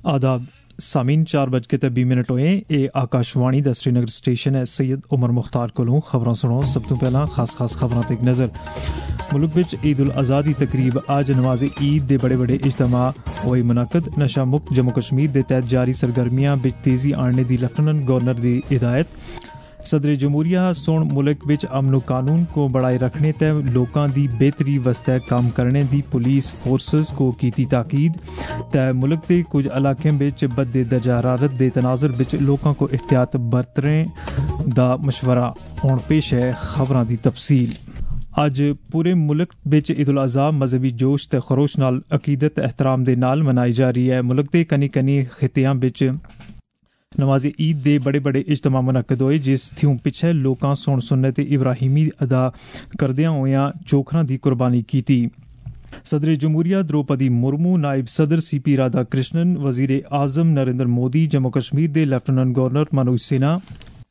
आदाब सामीन 4:20 होए। ए आकाशवाणी दा श्रीनगर स्टेशन है। सैयद उमर मुख्तार कोलों खबरां सुनो। सब तो पहला खास खबरां ते एक नज़र। मुल्क विच ईद उल अज़हा दी तकरीब अज नमाज़े ईद दे बड़े इज्तमा होए मुनक़द। नशा मुक्त जम्मू कश्मीर दे तहत जारी सरगर्मियां विच तेज़ी आनने दी लेफ्टिनेंट गवर्नर दी हिदायत। सदर जमहूरिया सोन मुल्क विच अमन कानून को बढ़ाए रखने ते लोकां दी बेहतरी वास्ते काम करने दी पुलिस फोर्सेस को कीती ताकीद। ते मुल्क दे कुछ इलाकें विच बददे दर्जा हरारत दे तनाजुर विच लोकां को एहतियात बरतने दा मशवरा। हुण पेश है खबरां दी तफसील। अज पूरे मुल्क विच ईद उल अज़हा मजहबी जोश ते खरोश नाल अकीदत एहतराम दे नाल मनाई जा रही है। मुल्क दे कनी खित्तियां विच नमाज़े ईद दे बड़े इज्तमा मुनक़द होए, जिस थ्यूं पिछे लोकां सोन सुन्नत इब्राहिमी अदा करदियां होया चोखरां दी कुर्बानी कीती। सदर जमहूरिया द्रौपदी मुर्मू, नायब सदर CP राधा कृष्णन, वजीर आज़म नरेंद्र मोदी, जम्मू कश्मीर दे लेफ्टिनेंट गवर्नर मनोज सिन्हा,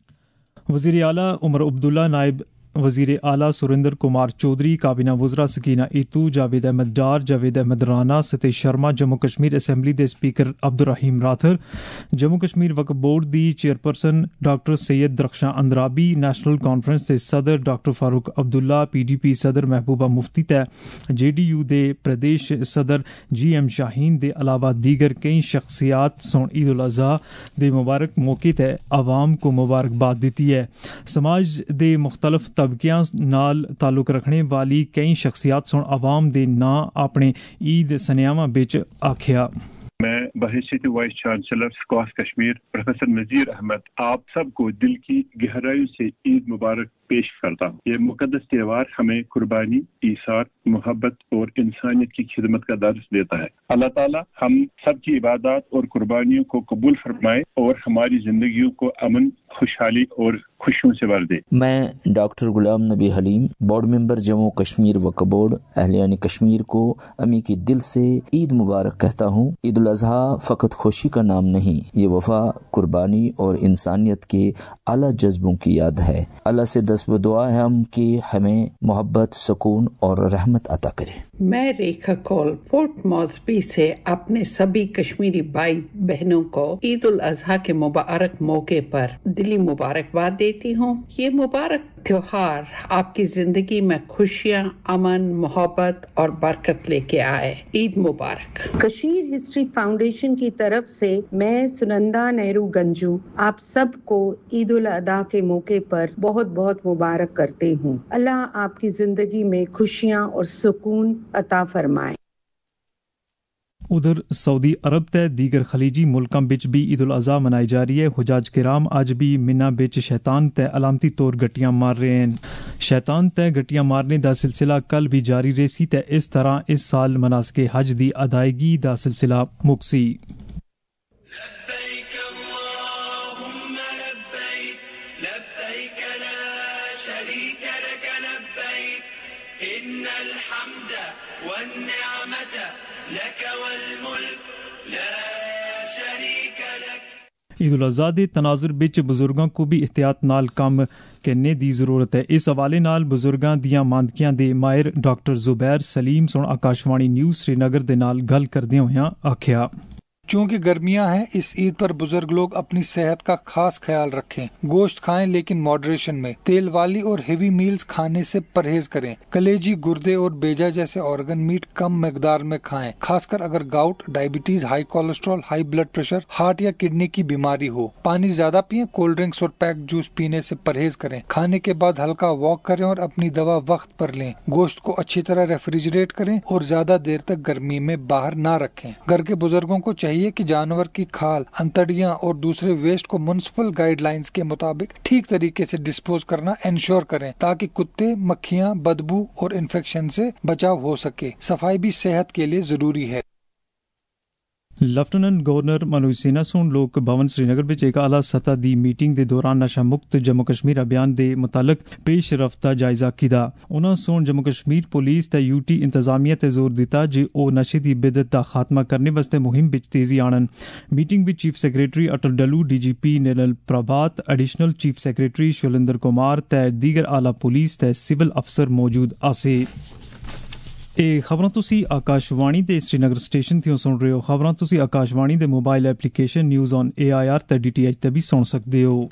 वजीर आला उमर अब्दुल्ला, नायब वजीर आला सुरेंद्र कुमार चौधरी, काबीना वज़रा सकीना इतू, जावेद अहमद डार, जावेद अहमद राना, सतीश शर्मा, जम्मू कश्मीर असम्बली दे स्पीकर अब्दुल रहीम राथर, जम्मू कश्मीर वक्फ बोर्ड दी chairperson doctor Syed Darakhshan Andrabi, National Conference दे सदर डॉक्टर फारूक अब्दुल्ला, PDP सदर महबूबा मुफ्ती ते JDU दे प्रदेश सदर GM शाहीन दे अलावा दीगर कई शख्सियात सोन ईद उल अज़हा दे मुबारक मौके ते आवाम को मुबारकबाद दी है। समाज दे मुख्तलिफ तबकियां नाल ताल्लुक रखने वाली कई शख्सियात सोन आवाम दे ना अपने ईद सनेयावां बिच आखिया। मैं बहैसियत vice chancellor SKUAST Kashmir professor Nazir Ahmad आप सबको दिल की गहराइयों से ईद मुबारक पेश करता हूँ। ये मुकद्दस त्यौहार हमें कुर्बानी, ईसार, मोहब्बत और इंसानियत की खिदमत का दर्स देता है। अल्लाह ताला हम सब की इबादत और कुर्बानियों को कबूल फरमाए और हमारी जिंदगियों को अमन, खुशहाली और खुशियों से भर दे। मैं doctor Ghulam Nabi Haleem, board member Jammu Kashmir Waqf board, अहलियान कश्मीर को अमी की दिल से ईद मुबारक कहता हूँ। ईद उल अज़हा फ़कत खुशी का नाम नहीं, ये वफा, कुर्बानी और इंसानियत के आला जज्बों की याद है। अल्लाह से दस्तव दुआ है हम कि हमें मोहब्बत, सुकून और रहमत अता करे। मैं रेखा कौल पोर्ट मॉस्बी से अपने सभी कश्मीरी भाई बहनों को ईद उल अज़हा के मुबारक मौके पर दिली मुबारकबाद देती हूँ। ये मुबारक त्योहार आपकी जिंदगी में खुशियाँ, अमन, मोहब्बत और बरकत लेके आए। ईद मुबारक। कश्मीर हिस्ट्री फाउंडेशन की तरफ से मैं सुनंदा नेहरू गंजू आप सबको ईद उल अज़हा के मौके पर बहुत मुबारक करते हूँ। अल्लाह आपकी जिंदगी में खुशियाँ और सुकून अता फरमाए। उधर सऊदी अरब ते दीगर खलीजी मुल्कां बिच भी ईद उल अज़हा मनाई जा रही है। हुजाज किराम अज भी मिना बिच शैतान ते अलामती तौर गट्टियां मार रहे हैं। शैतान ते गट्टियां मारने दा सिलसिला कल भी जारी रेसी ते इस तरह इस साल मनासके हज दी अदायगी दा सिलसिला मुकसी। ईद उल अज़हा दे तनाजुर बिच बुजुर्गों को भी एहतियात नाल कम करने दी जरूरत है। इस हवाले नाल बुजुर्गां दियां मांदकियां दे माहिर डॉक्टर जुबैर सलीम सोन आकाशवाणी न्यूज़ श्रीनगर दे नाल गल करदे होया आखिया। चूँकि गर्मियां हैं, इस ईद पर बुजुर्ग लोग अपनी सेहत का खास ख्याल रखें। गोश्त खाएं लेकिन मॉडरेशन में। तेल वाली और हेवी मील्स खाने से परहेज करें। कलेजी, गुर्दे और बेजा जैसे ऑर्गन मीट कम मिकदार में खाएं, खासकर अगर gout, diabetes, high cholesterol, high blood pressure, heart या किडनी की बीमारी हो। पानी ज्यादा पिएं, कोल्ड ड्रिंक्स और पैक्ड जूस पीने से परहेज करें। खाने के बाद हल्का वॉक करें और अपनी दवा वक्त पर लें। गोश्त को अच्छी तरह रेफ्रिजरेट करें और ज्यादा देर तक गर्मी में बाहर न रखें। घर के बुजुर्गों को चाहिए कि जानवर की खाल, अंतड़ियां और दूसरे वेस्ट को म्युनिसिपल गाइडलाइंस के मुताबिक ठीक तरीके से डिस्पोज करना इंश्योर करें, ताकि कुत्ते, मक्खियां, बदबू और इन्फेक्शन से बचाव हो सके। सफाई भी सेहत के लिए जरूरी है। लेफ्टिनेंट गवर्नर मनोज सिन्हा सोन लोक भवन श्रीनगर विच एक आला सतह दी मीटिंग दे दौरान नशा मुक्त जम्मू कश्मीर अभियान दे मुतालक पेश रफ्ता जायजा कीता। उन्हां सोन जम्मू कश्मीर पुलिस ते UT इंतजामिया ते जोर दिता जे ओ नशे दी बिदत दा खात्मा करने वास्ते मुहिम विच तेजी आणन। मीटिंग विच chief secretary Atal Dulloo, DGP Nalin Prabhat, additional chief secretary Shailendra Kumar ते दीगर आला पुलिस ते सिविल अफसर मौजूद आसे। ਇਹ ਖਬਰਾਂ ਤੁਸੀਂ ਆਕਾਸ਼ਵਾਣੀ ਦੇ ਸ਼੍ਰੀਨਗਰ ਸਟੇਸ਼ਨ ਤੋਂ ਸੁਣ ਰਹੇ ਹੋ। ਖਬਰਾਂ ਤੁਸੀਂ ਆਕਾਸ਼ਵਾਣੀ ਦੇ mobile application news on AIR ਤੇ DTH ਤੇ ਵੀ ਸੁਣ ਸਕਦੇ ਹੋ।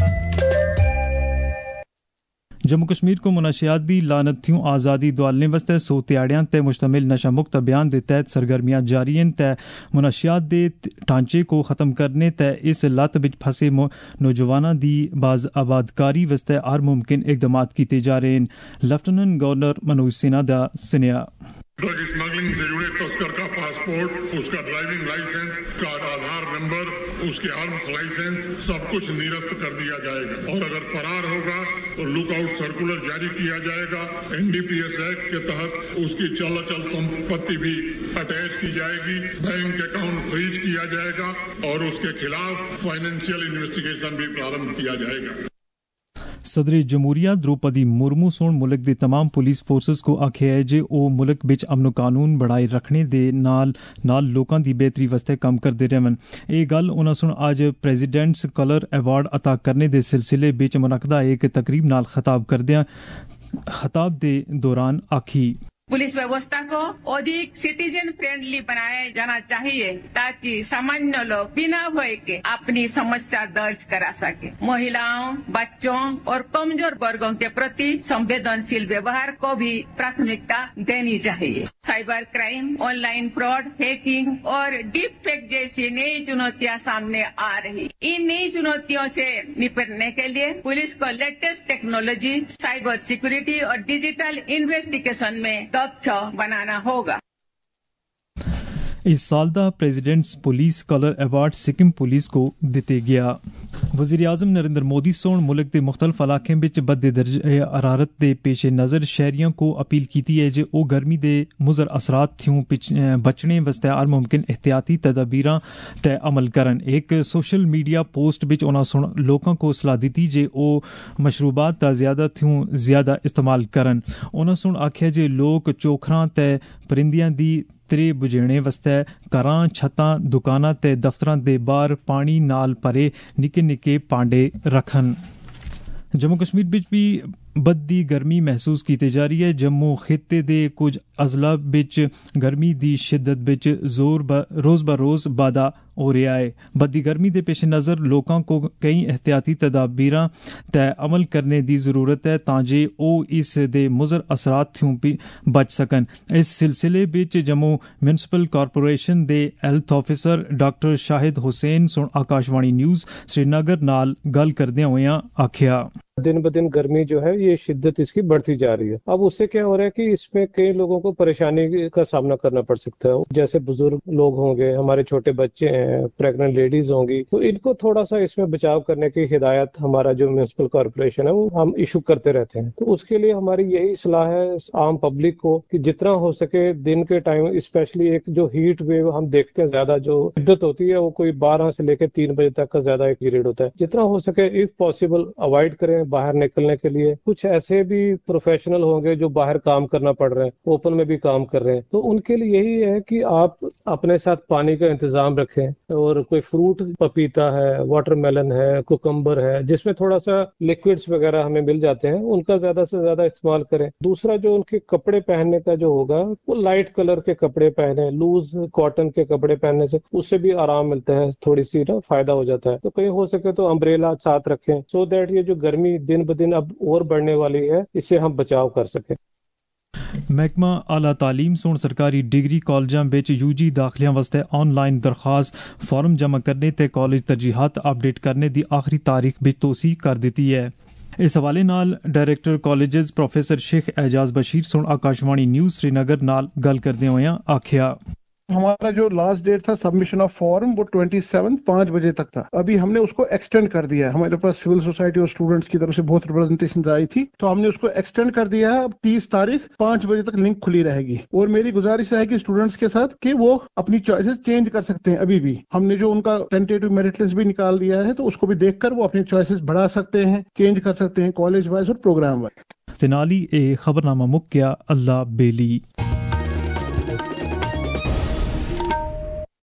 जम्मू कश्मीर को मुनशियात दी लानत थ्यूं आज़ादी दुआलने वास्ते 100 त्याड़ियां ते मुश्तमिल नशा मुक्त अभियान के तहत सरगर्मियां जारी हैं ते मुनशियात दे ढांचे को ख़त्म करने ते इस लत विच फंसे नौजवानों दी बाज आबादकारी वास्ते हर मुमकिन इकदामात किए जा रहे हैं। लेफ्टिनेंट गवर्नर मनोज सिन्हा दा सुनिया। ड्रग स्मगलिंग से जुड़े तस्कर का पासपोर्ट, उसका ड्राइविंग लाइसेंस, का आधार नंबर, उसके आर्म्स लाइसेंस सब कुछ निरस्त कर दिया जाएगा और अगर फरार होगा तो लुकआउट सर्कुलर जारी किया जाएगा। NDPS एक्ट के तहत उसकी चल अचल संपत्ति भी अटैच की जाएगी, बैंक अकाउंट फ्रीज किया जाएगा और उसके खिलाफ फाइनेंशियल इन्वेस्टिगेशन भी प्रारंभ किया जाएगा। सदर जमहूरिया द्रौपदी मुर्मू सोन मुल्क दे तमाम पुलिस फोर्सेस को आखे है जे ओ मुल्क विच अमन कानून बढ़ाए रखने दे नाल लोकां दी बेहतरी वास्ते कम करदे रहन। ये गल उन्हां सुन अज प्रेजिडेंट्स कलर अवार्ड अता करने दे सिलसिले विच मुनक्कदा एक तकरीब नाल खिताब दे दौरान आखी। पुलिस व्यवस्था को अधिक सिटीजन फ्रेंडली बनाया जाना चाहिए ताकि सामान्य लोग बिना भय के अपनी समस्या दर्ज करा सके। महिलाओं, बच्चों और कमजोर वर्गों के प्रति संवेदनशील व्यवहार को भी प्राथमिकता देनी चाहिए। Cyber crime, online fraud, hacking और डीप फेक जैसी नई चुनौतियां सामने आ रही। इन नई चुनौतियों से निपटने के लिए पुलिस को लेटेस्ट टेक्नोलॉजी, साइबर सिक्योरिटी और डिजिटल इन्वेस्टिगेशन में दक्ष बनाना होगा। इस साल दा president's police colour award Sikkim police को दिते गया। वज़ीर आज़म नरेंद्र मोदी सोन मुल्क के मुख्तलिफ इलाकों में बदे दर्जे हरारत के पेश नज़र शहरियों को अपील की है जे ओ गर्मी के मुज़र असरात थ्यूं बचने वास्ते हर मुमकिन एहतियाती तदबीरां ते अमल करन। एक सोशल मीडिया पोस्ट विच उन्हां सुन लोकां को सलाह दी जे ओ मशरूबात दा ज़्यादा थ्यूं ज़्यादा इस्तेमाल करन। उन्हां सुन आख्या जे लोग चोखरां ते परिंदियां दी त्रे बुझेने वास्ते घरां, छत्तां, दुकानां ते दफ्तरां दे बाहर पानी नाल भरे निक्के निक्के पांडे रखन। जम्मू कश्मीर विच भी बद्दी गर्मी महसूस की जा रही है। जम्मू खित्ते दे कुछ अजला विच गर्मी दी शिद्दत विच रोज ब रोज बाधा हो रहा है। बद्दी गर्मी के पेश नज़र लोगों को कई एहतियाती तदाबीरां ते अमल करने की जरूरत है ताजे ओ इस दे मुज़र असरात थ्यूं बच सकन। इस सिलसिले विच जम्मू म्यूनसिपल कॉरपोरेशन दे health officer doctor Shahid Hussain सुन आकाशवाणी न्यूज़ श्रीनगर नाल गल करदे होए आख्या दिन ब दिन गर्मी जो है ये शिद्दत इसकी बढ़ती जा रही है। अब उससे क्या हो रहा है कि इसमें कई लोगों को परेशानी का सामना करना पड़ सकता है। जैसे बुजुर्ग लोग होंगे, हमारे छोटे बच्चे हैं, प्रेग्नेंट लेडीज होंगी, तो इनको थोड़ा सा इसमें बचाव करने की हिदायत हमारा जो म्यूनसिपल कॉर्पोरेशन है वो हम इशू करते रहते हैं। तो उसके लिए हमारी यही सलाह है आम पब्लिक को कि जितना हो सके दिन के टाइम, स्पेशली एक जो हीट वेव हम देखते हैं ज्यादा जो शिद्दत होती है वो कोई 12 से लेकर 3 बजे तक का ज्यादा एक पीरियड होता है, जितना हो सके इफ पॉसिबल अवॉइड करें बाहर निकलने के लिए। कुछ ऐसे भी प्रोफेशनल होंगे जो बाहर काम करना पड़ रहे हैं, ओपन में भी काम कर रहे हैं, तो उनके लिए यही है कि आप अपने साथ पानी का इंतजाम रखें और कोई फ्रूट, पपीता है, वाटरमेलन है, कुकम्बर है, जिसमें थोड़ा सा लिक्विड्स वगैरह हमें मिल जाते हैं, उनका ज्यादा से ज्यादा इस्तेमाल करें। दूसरा जो उनके कपड़े पहनने का जो होगा वो लाइट कलर के कपड़े पहने, लूज कॉटन के कपड़े पहनने से उससे भी आराम मिलता है, थोड़ी सी फायदा हो जाता है। तो कहीं हो सके तो अम्ब्रेला साथ रखें सो दैट ये जो गर्मी दिन ब दिन अब और बढ़ने वाली है इससे हम बचाव कर सकें। महकमा आला तालीम सोन सरकारी डिग्री कॉलेजां विच UG दाखिलियां वास्ते ऑनलाइन दरखास्त फॉर्म जमा करने ते कॉलेज तरजीहात अपडेट करने दी आखिरी तारीख भी तोसी कर दी है। इस हवाले नाल director colleges professor Sheikh Ejaz Bashir सोन आकाशवाणी न्यूज़ श्रीनगर नाल गल करदे होए आख्या हमारा जो लास्ट डेट था सबमिशन ऑफ फॉर्म वो 27 5 बजे तक था। अभी हमने उसको एक्सटेंड कर दिया है। हमारे पास सिविल सोसाइटी और स्टूडेंट्स की तरफ से बहुत रिप्रेजेंटेशन आई थी, तो हमने उसको एक्सटेंड कर दिया है। अब 30 तारीख 5 बजे तक लिंक खुली रहेगी। और मेरी गुजारिश रहेगी स्टूडेंट्स के साथ कि वो अपनी चॉइसेस चेंज कर सकते हैं। अभी भी हमने जो उनका टेंटेटिव मेरिट लिस्ट भी निकाल दिया है, तो उसको भी देखकर वो अपनी चॉइसेस बढ़ा सकते हैं, चेंज कर सकते हैं कॉलेज वाइज और प्रोग्राम वाइज। तेनाली ए खबरनामा मुक्या अल्लाह बेली।